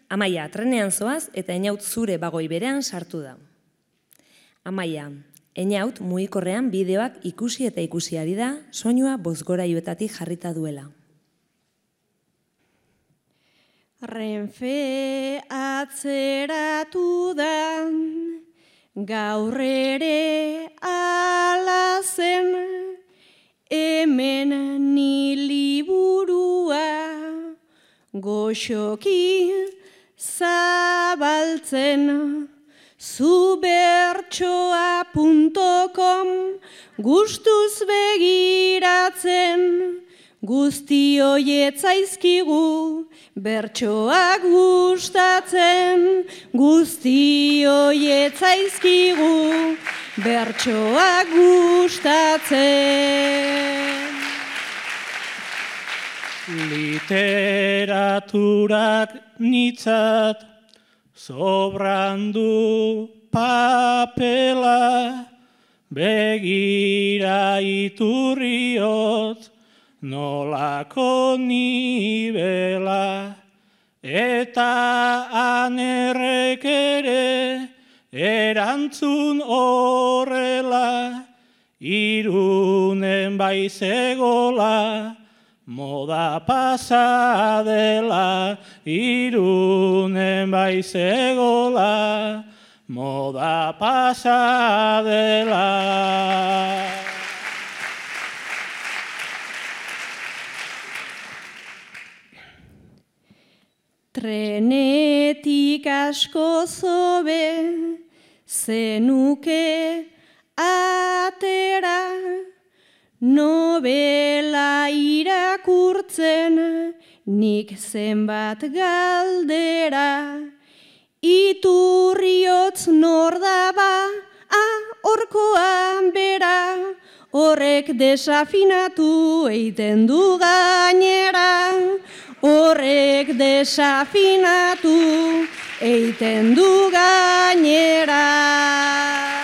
Amaia, trenean zoaz eta Einaut zure bagoi berean sartu da. Amaia, Einaut mugikorrean bideoak ikusi eta ikusi ari da, soinua bozgorailuetatik jarrita duela. Renfe atzeratu da, gaur ere ala zen, hemen ni liburua, goxoki zabaltzen, zubertsoa.com gustuz begiratzen, guzti hoiet zaizkigu, bertsoak gustatzen, guzti hoiet zaizkigu, bertsoak gustatzen. Literaturak nitzat sobrandu papela, begira iturriot, nolako nibela, eta anerrek ere erantzun horrela, Irunen baizegola, moda pasadela, Irunen baizegola, moda pasadela. Trenetik asko zobe, zenuke atera, novela irakurtzen, nik zenbat galdera, iturriotz nor daba, horkoan bera, horrek desafinatu eiten du gainera, horrek desafinatu eiten du gainera.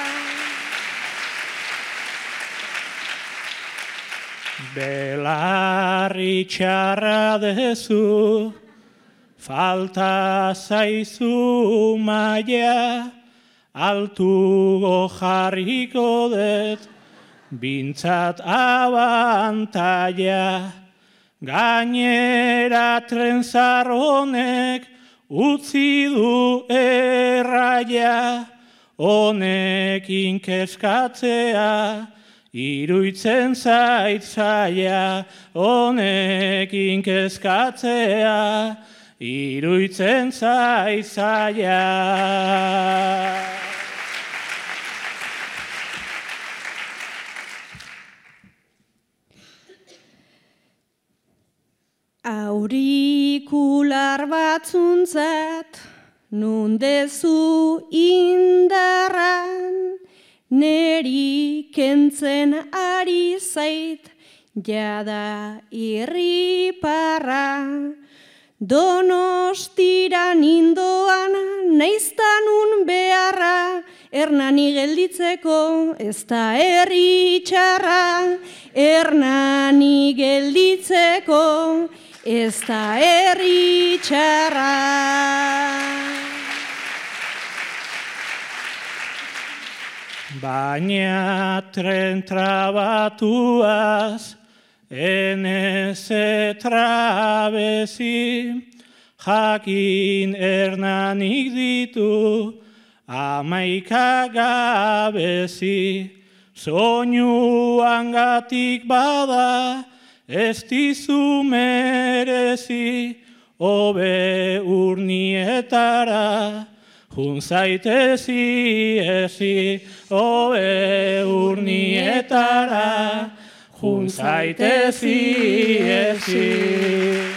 Belarri txarra dezu, falta zaizu maia, altugo jarriko dut, bintzat abantaia. Gainera trenzar honek utzi du erraia, honekin kezkatzea, iruitzen zait zaila, honekin kezkatzea, iruitzen zait zaila. Aurikular batzuntzat, nundezu indarran, neri kentzen ari zait, jada irriparra. Donostira nindoan, naiztanun beharra, Hernani gelditzeko ez da herri txarra, Hernani gelditzeko ez da herri txarra. Baina tren trabatuaz, enez trabezi, jakin Hernanik ditu, 11 gabezi. Soinuangatik bada, ez dizu merezi, hobe urnietara, jun zaitezi ezi, hobe urnietara, jun zaitezi ezi.